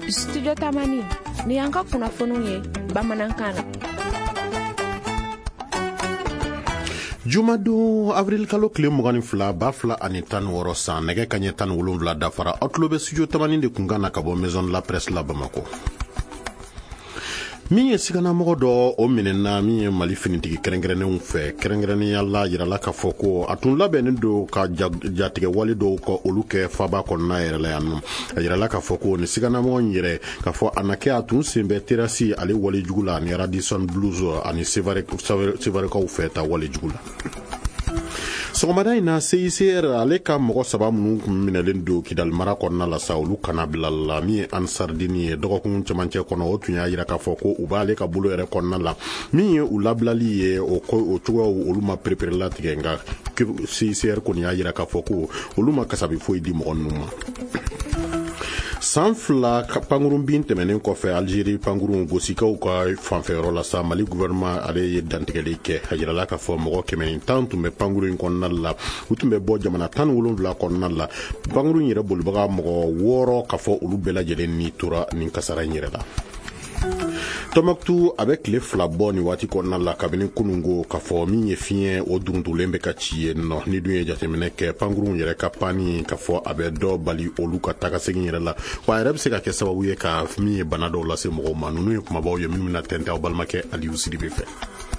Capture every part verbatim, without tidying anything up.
Studio Tamani ni yanka kunnafoniw ye bamanankan na. Jumado avril kalo kile mugani fila ba fila ani tan wɔɔrɔ san nɛgɛ kaɲɛ tan wolonwula dafara aw tulo bɛ studio Tamani de kunkan na ka bɔ maison de la presse la Bamako. Min ye siganamɔgɔ dɔ o minɛna min ye Mali finitigi kɛrɛnkɛrɛnnenw fɛ kɛrɛnkɛrɛnnenya la yirala k'a fɔ ko a tun labɛnnen don ka jatigɛ wale dɔw ka olu kɛ faba kɔnɔna yɛrɛ la yan nɔ a yirala k'a fɔ ko ni siganamɔgɔ in yɛrɛ k'a fɔ a na kɛ a tun sen bɛ terasi ale wale jugu la ani Radisson Blues ani Sevarekaw fɛ ta wale jugu la. Sɔgɔmada in na C I C R ale ka mɔgɔ saba minnu kun minɛlen don Kidal mara kɔnɔna la sa olu kana bila la min ye Ansardini ye dɔgɔkun cɛmancɛ kɔnɔ o tun y'a yira k'a fɔ ko u b'ale ka bolo yɛrɛ kɔnɔna la min ye u labilali ye o o cogoyaw olu ma perepere latigɛ nka C I C R kɔni y'a yira k'a fɔ ko olu ma kasabi foyi di mɔgɔ ninnu ma. San fila pankurun bin tɛmɛnen kɔfɛ Algérie pankurun gosikaw ka fanfɛyɔrɔ la sa Mali gouvernement ale ye dantigɛli kɛ a yirala k'a fɔ mɔgɔ kɛmɛ ni tan tun bɛ pankurun in kɔnɔna la u tun bɛ bɔ jamana tan ni wolonwula kɔnɔna la pankurun yɛrɛ bolibaga mɔgɔ wɔɔrɔ k'a fɔ olu bɛɛ lajɛlen ni tora nin kasara in yɛrɛ la. Tombouctou a bɛ tile fila bɔ nin waati kɔnɔna la kabini kunungo k'a fɔ min ye fiɲɛ o duruntulen bɛ ka ci yen nɔ ni dun ye jateminɛ kɛ pankurun yɛrɛ ka panni k'a fɔ a bɛ dɔ bali olu ka tagasegin yɛrɛ la wa a yɛrɛ bɛ se ka kɛ sababu ye ka min ye bana dɔw lase mɔgɔw ma ninnu ye kumabaw ye minnu bɛna tɛntɛn aw balimakɛ Aliyu Sidibe fɛ.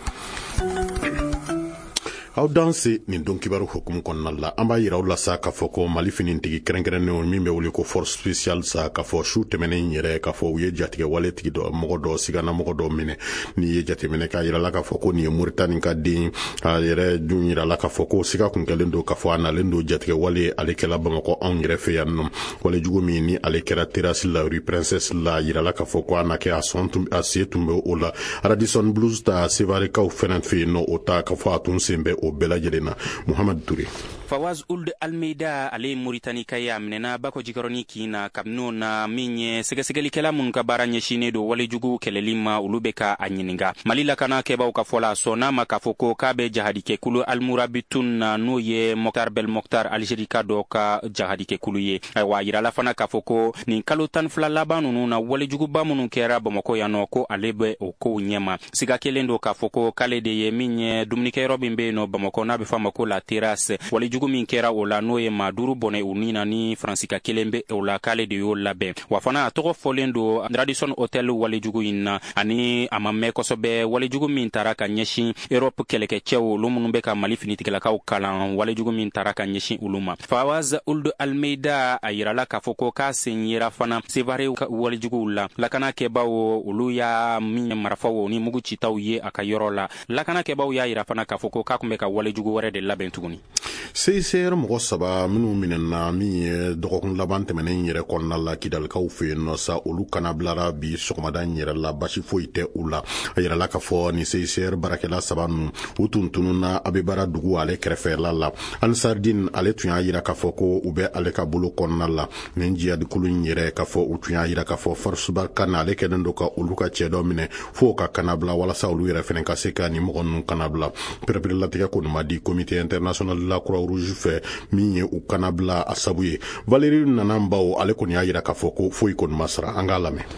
Aw danse nin don kibaru hukumu kɔnɔna la an b'a yira aw la sa k'a fɔ ko Mali finitigi kɛrɛnkɛrɛnnenw min bɛ wele ko force spéciale sa k'a fɔ su tɛmɛnen yɛrɛ k'a fɔ u ye jatigɛ wale tigi dɔ mɔgɔ dɔ siganamɔgɔ dɔ minɛ n'i ye jateminɛ k'a yirala k'a fɔ ko nin ye Mauritanie ka den a yɛrɛ dun yirala k'a fɔ ko siga kun kɛlen don k'a fɔ a nalen don jatigɛ wale ale kɛla Bamakɔ anw yɛrɛ fɛ yan nɔ wale jugu min ni ale kɛra terrasse la rue Princesse la yirala k'a fɔ ko a na kɛ a sɔn tun a se tun bɛ o la Radisson Blues ta Sevarekaw fɛnɛ fɛ yen nɔ o ta k'a fɔ a tun sen bɛ o bɛɛ lajɛlen na. Muhammad Touré. Fawaz Ould Almeida ale Mauritanie kaya minena bako jikaroni kina kabno na minye sɛgɛsɛgɛlikɛla mun ka baara ɲɛsinnen do walejugu kɛlɛli ma olu bɛ ka a ɲininga Mali lakana kɛbaw ka fɔla sɔnna ma k'a fɔ ko k'a bɛ jahadikɛkulu Almourabitoun na n'o ye Mokhtar Bel Mokhtar Algérie ka dɔ ka jahadikɛkulu ye ayiwa yirala fana k'a fɔ ko nin kalo tan fila laban ninnu na walejuguba minnu kɛra Bamakɔ yan nɔ ko ale bɛ o kow ɲɛma siga kelen do k'a fɔ ko k'ale de ye min ye dumunikɛyɔrɔ min bɛ yen nɔ Bamakɔ n'a bɛ f'a ma ko la terrasse walejugu min kɛra o la n'o ye maa duuru bɔnɛ u ni na ni Faransika kelen bɛ o la k'ale de y'o labɛn wa fana a tɔgɔ fɔlen do Radisson Hotel walejugu in na ani a ma mɛn kosɛbɛ walejugu min taara ka ɲɛsin Europe kɛlɛkɛcɛw olu minnu bɛ ka Mali finitigilakaw kalan walejugu min taara ka ɲɛsin olu ma Fawaz Ould Almeida a yirala k'a fɔ ko k'a sen yera fana Sevare walejuguw la lakanakɛbaw olu y'a min marifaw ni mugu citaw ye a ka yɔrɔ la lakanakɛbaw y'a yira fana k'a fɔ ko k'a kun bɛ ka walejugu wɛrɛ de labɛn tuguni. C I C R mɔgɔ saba minnu minɛna min ye dɔgɔkun laban tɛmɛnen yɛrɛ kɔnɔna la Kidalikaw fɛ yen nɔ sa olu kana bilara bi sɔgɔmada yɛrɛ la basi foyi tɛ u la a yirala k'a fɔ ni C I C R baarakɛla saba ninnu u tun tununna Abibara dugu ale kɛrɛfɛla la Ansardine ale tun y'a yira k'a fɔ ko u bɛ ale ka bolo kɔnɔna la nin jihadikulu in yɛrɛ k'a fɔ u tun y'a yira k'a fɔ Farsuba kana ale kɛlen don ka olu ka cɛ dɔ minɛ fo ka kanabila walasa olu yɛrɛ fɛnɛ ka se ka ni mɔgɔ ninnu kanabila pereperelatigɛ kɔni ma di comité international de la Croix Rouge fɛ min ye u kanabila a sabu ye Valérie Nanambaw ale kɔni y'a yira k'a fɔ ko foyi kɔni ma sara an k'a lamɛn.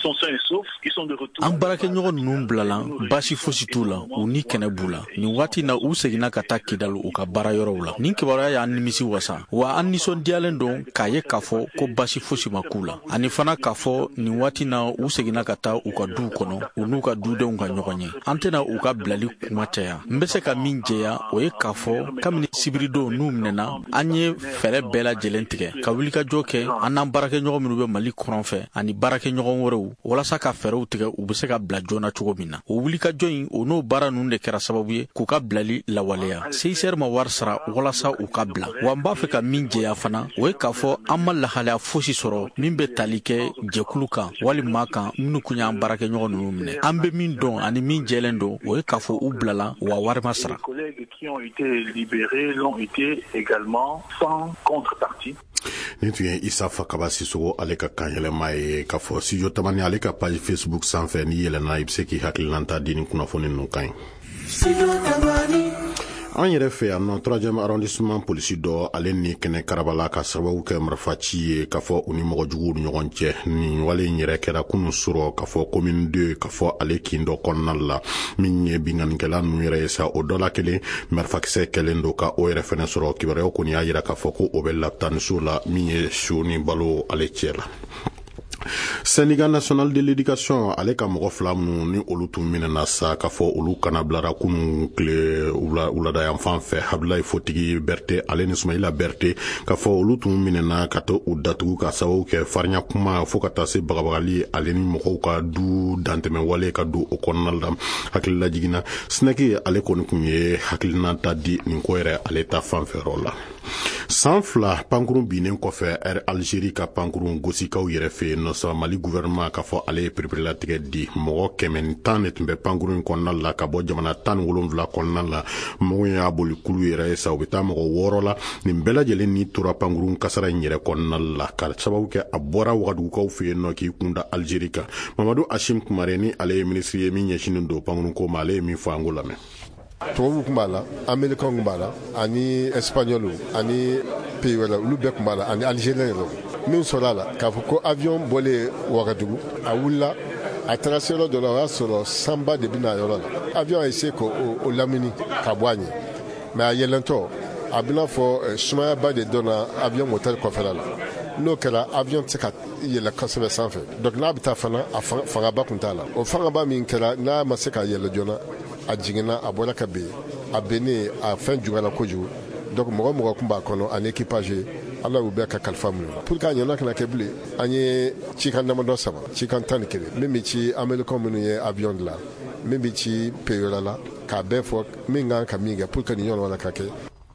An baarakɛɲɔgɔn ninnu bilala basi fosi t'u la u ni kɛnɛ b'u la nin waati na u seginna ka taa Kidal u ka baarayɔrɔw la nin kibaruya y'an nimisi wasa wa an nisɔndiyalen don k'a ye k'a fɔ ko basi fosi ma k'u la ani fana k'a fɔ nin waati na u seginna ka taa u ka duw kɔnɔ u n'u ka dudenw ka ɲɔgɔn ye an tɛna u ka bilali kuma caya n bɛ se ka min jɛya o ye k'a fɔ kabini sibirido n'u minɛna an ye fɛɛrɛ bɛɛ lajɛlen tigɛ ka wulikajɔ kɛ an n'an baarakɛɲɔgɔn minnu bɛ Mali kɔrɔn fɛ ani baarakɛɲɔgɔn wɛrɛw walasa ka fɛɛrɛw tigɛ u bɛ se ka bila joona cogo min na o wulikajɔ in o n'o baara ninnu de kɛra sababu ye k'u ka bilali lawaleya C I C R ma wari sara walasa u ka bila wa n b'a fɛ ka min jɛya fana o ye k'a fɔ an ma lahalaya fosi sɔrɔ min bɛ tali kɛ jɛkulu kan walima kan minnu kun y'an baarakɛɲɔgɔn ninnu minɛ an bɛ min dɔn ani min jɛlen don o ye k'a fɔ u bilala wa wari ma sara. Nin tun ye Isa Fakaba Sisogo ale ka kanyɛlɛma ye k'a fɔ studio Tamani ale ka page Facebook sanfɛ n'i yɛlɛnna i bɛ se k'i hakilina ta di nin kunnafoni ninnu kan ye. an yɛrɛ fɛ yan nɔ troisième arrondissement polisi dɔ ale ni kɛnɛ karabala ka sababu kɛ marifaci ye k'a fɔ u ni mɔgɔ juguw ni ɲɔgɔn cɛ nin wale in yɛrɛ kɛra kunun sɔrɔ k'a fɔ commune deux k'a fɔ ale kin dɔ kɔnɔna la min ye binganikɛla ninnu yɛrɛ ye sa o dɔ la kelen marifakisɛ kɛlen don ka o yɛrɛ fɛnɛ sɔrɔ kibaruyaw kɔni y'a yira k'a fɔ ko o bɛ lapitaniso la min ye su ni balo ale cɛ la. Syndicat national de l'éducation ale ka mɔgɔ fila minnu ni olu tun minɛna sa k'a fɔ olu kana bilara kunun tile wulada yan fan fɛ Abdulayi Fotigi Berete ale ni Sumayila Berete k'a fɔ olu tun minɛna ka to u datugu ka sababu kɛ farinya kuma fo ka taa se bagabagali ale ni mɔgɔw ka du dantɛmɛ wale ka don o kɔnɔna la hakilila jiginna Sinɛki ale kɔni kun ye hakilinata di nin ko yɛrɛ ale ta fanfɛyɔrɔ la. San fila pankurun binnen kɔfɛ Air Algérie ka pankurun gosikaw yɛrɛ fɛ yen nɔ sa Mali gouvernement k'a fɔ ale ye pereperelatigɛ di mɔgɔ kɛmɛ ni tan de tun bɛ pankurun kɔnɔna la ka bɔ jamana tan ni wolonwula kɔnɔna la mɔgɔw y'a boli kulu yɛrɛ ye sa u bɛ taa mɔgɔ wɔɔrɔ la nin bɛɛ lajɛlen ni tora pankurun kasara in yɛrɛ kɔnɔna la ka sababu kɛ a bɔra wagadugukaw fɛ yen nɔ k'i kunda Algérie kan Mamadu Hashim Kumare ni ale ye ministre ye min ɲɛsinnen don pankurun ko ma ale ye min fɔ an ko lamɛn. Tubabu kun b'a la Américain kun b'a la ani Espagnol ani pays wɛrɛ olu bɛɛ kun b'a la ani Algérien yɛrɛ min sɔrɔ a la k'a fɔ ko avion bɔlen Wagadugu a wulila a taara se yɔrɔ dɔ la o y'a sɔrɔ sanba de bɛna yɔrɔ la avion a essayé k'o o lamini ka bɔ a ɲɛ mais a yɛlɛntɔ a bɛna fɔ sumayaba de dɔnna avion moteur kɔfɛla la n'o kɛra avion tɛ se ka yɛlɛ kosɛbɛ sanfɛ donc n'a bɛ taa fana a fangaba kun t'a la o fangaba min kɛra n'a ma se ka yɛlɛ joona a jiginna a bɔra ka ben a bennen a fɛn juguyara kojugu donc mɔgɔ mɔgɔ kun b'a kɔnɔ ani équipage ala y'u bɛɛ ka kalifa minnu na pour que a ɲɛna kana kɛ bilen an ye cikan damadɔ saba cikan tan ni kelen min bɛ ci Américain minnu ye avion dilan min bɛ ci pays wɛrɛ la k'a bɛɛ fɔ min kan ka min kɛ pour que nin ɲɔgɔn wɛrɛ ka kɛ.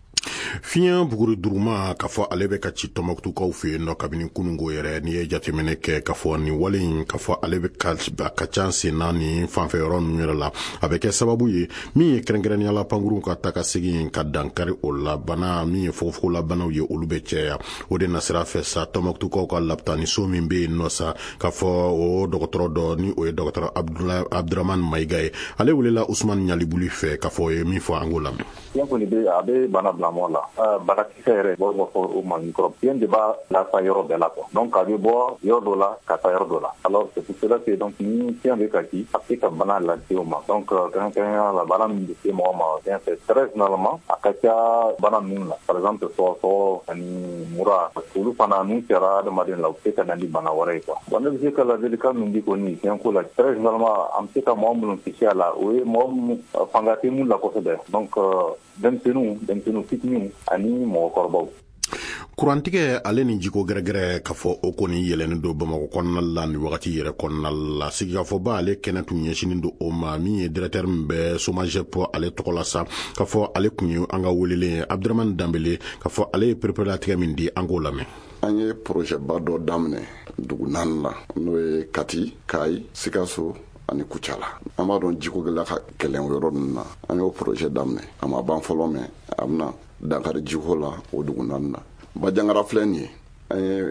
Fiɲɛ buguri duruma k'a fɔ ale bɛ ka ci Tɔnbukutukaw fɛ yen nɔ kabini kunungo yɛrɛ n'i ye jateminɛ kɛ k'a fɔ nin wale in k'a fɔ ale bɛ ka ka ca senna nin fanfɛyɔrɔ ninnu yɛrɛ la a bɛ kɛ sababu ye min ye kɛrɛnkɛrɛnnenya la pankurun ka ta ka segin ka dankari o la bana min ye fogofogola banaw ye olu bɛ cɛya o de nasira fɛ sa Tɔnbukutukaw ka lapitaniso min bɛ yen nɔ sa k'a fɔ o dɔgɔtɔrɔ dɔ ni o ye dɔgɔtɔrɔ Abdurahmani Mayiga ye ale welela Usumani Ɲalibuli fɛ k'a fɔ o ye min fɔ an k'o lamɛn. Fiɲɛ kɔni bɛ a bɛ bana bila mɔgɔ la banakisɛ yɛrɛ bɔ bɔ fɔ o ma microbe fiɲɛ de b'a lasa yɔrɔ bɛɛ la quoi donc a bɛ bɔ yɔrɔ dɔ la ka taa yɔrɔ dɔ la alors c'est pour cela que donc ni fiɲɛ bɛ ka ci a bɛ se ka bana lase o ma donc kɛrɛnkɛrɛnnenya la bana min bɛ se mɔgɔ ma fiɲɛ fɛ très généralement a ka ca bana ninnu la par exemple sɔgɔsɔgɔ ani mura olu fana n'u kɛra adamaden la u bɛ se ka na ni bana wɛrɛ ye quoi bon ne bɛ se ka ladilikan min di kɔni fiɲɛ ko la très généralement an bɛ se ka mɔgɔ minnu kisi a la o ye mɔgɔ minnu fanga tɛ mun la kosɛbɛ donc denmisɛnninw denmisɛnninw fitininw ani mɔgɔkɔrɔbaw. Kurantigɛ ale ni jiko gɛrɛgɛrɛ k'a fɔ o kɔni yɛlɛnnen don Bamakɔ kɔnɔna la nin wagati yɛrɛ kɔnɔna la sigikafɔba ale kɛnɛ tun ɲɛsinnen don o ma min ye directeur min bɛ SOMAGEP ale tɔgɔ la sa k'a fɔ ale kun ye an ka welelen ye Abdurahmani Danbele k'a fɔ ale ye pereperelatigɛ min di an k'o lamɛn. An ye projet ba dɔ daminɛ dugu naani la n'o ye Kati, Kayi, Sikaso ani Kucala an b'a dɔn jiko gɛlɛya ka kɛlɛ o yɔrɔ ninnu na an y'o projet daminɛ a ma ban fɔlɔ mɛ a bɛna dankari jiko la o dugu naani na. Bajangara filɛ nin ye an ye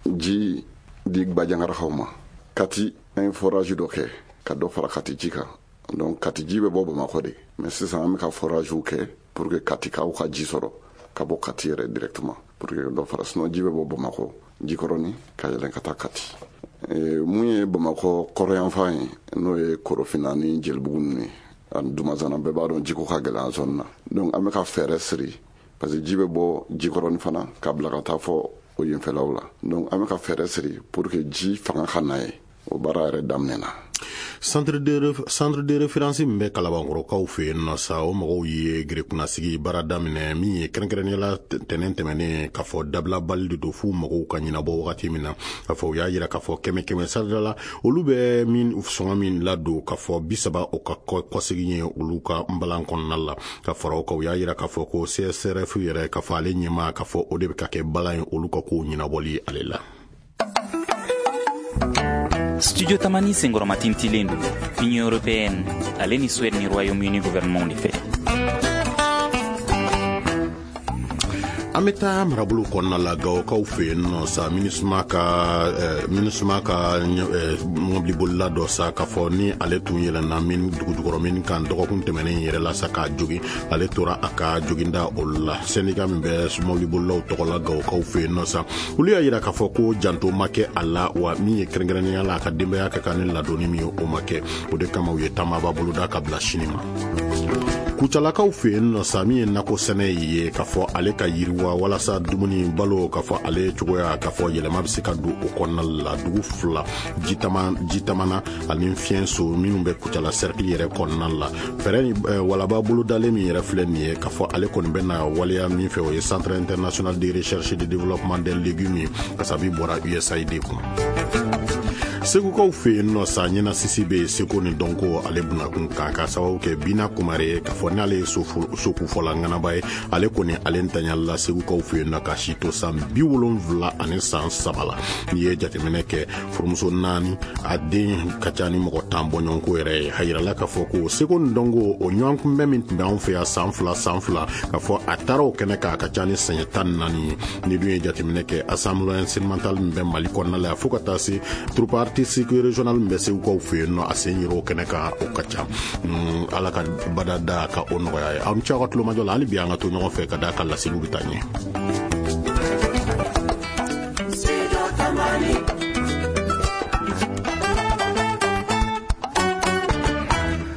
ji di Bajangarakaw ma Kati an ye forage dɔ kɛ ka dɔ fara Kati ji kan donc Kati ji bɛ bɔ Bamakɔ de mais sisan an bɛ ka foragew kɛ pour que Katikaw ka ji sɔrɔ ka bɔ Kati yɛrɛ directement pour que dɔ fara sinon ji bɛ bɔ Bamakɔ jikɔrɔni ka yɛlɛn ka taa Kati mun ye Bamakɔ kɔrɔyanfan ye n'o ye Korofina ni Jelibugu ninnu ye ani Dumazana bɛɛ b'a dɔn jiko ka gɛlɛn zone na donc an bɛ ka fɛɛrɛ siri parce que ji bɛ bɔ jikɔrɔni fana ka bila ka taa fɔ o yenfɛlaw la donc an bɛ ka fɛɛrɛ siri pour que ji fanga ka na ye o baara yɛrɛ daminɛna. Centre de, centre de référence min bɛ Kalabankɔrɔkaw fɛ yen nɔ sa o mɔgɔw ye gerekunasigi baara daminɛ min ye kɛrɛnkɛrɛnnenya la tɛnɛn tɛmɛnen k'a fɔ dabilabali de don f'u mɔgɔw ka ɲɛnabɔ wagati min na k'a fɔ u y'a yira k'a fɔ kɛmɛ kɛmɛ sarada la olu bɛ min sɔngɔ min ladon k'a fɔ bi saba o ka kɔsegin ye olu ka nbalan kɔnɔna la ka fara o kan u y'a yira k'a fɔ ko C S R F yɛrɛ k'a fɔ ale ɲɛma k'a fɔ o de bɛ ka kɛ balan ye olu ka kow ɲɛnabɔli ale la. Studio Tamani senkɔrɔma tintilen don Union européenne ale ni Suède ni Royaume-Uni gouvernement de fɛ. ameta marabulu konna la gawokaw fe no sa minisma ka eh, minisma ka eh, mobli bolla do sa ka fo ni ale tun yela na min dugudugoro min kan dogo kun temene yere la sa ka jogi ale tora aka joginda olla senegal mbe mobli bolla to la gawokaw fe no sa uli ayira ka fo ko janto make alla wa mi krengrani ala ka dimbe ya ka kan la doni mi o make o de kama uye tamaba buluda ka bla shinima kuchalakaw fe no sami na ko sene ye ka fo ale ka yiriwa wala sa dumuni balo ka fo ale chugoya ka fo yele mabisi ka du o konna la dugu fula jitama jitamana alin fienso minumbe kuchala cercle yere konna la fereni eh, wala ba bulu dale mi yere fleni ka fo ale kon benna wala mi fe o centre international de recherche et de développement des légumes ka sabi bora U S A I D ko segu kaw fe no sa nyina sisibe seko ni donko ale buna kun ka ka sawo ke bina kumare ka fo nale sofu soku fola ngana bay ale koni ale ntanyalla segu kaw fe no ka shito sam biwolon vla ane san sabala ye jate meneke formuso nani ade kachani mo tambo nyonko ere hayra la ka fo ko seko ndongo o nyonko memin tan fe ya sanfla sanfla ka fo ataro keneka kachani senyetan nani ni duye jate meneke assemblée instrumentale mbe maliko na la fukata si trupa artistique régional mbese ko fe no asenyiro keneka o kacha mm, ala ka badada ka onoro ya am chagat lo majola ali bianga to no fe ka da kala sibu bitanye.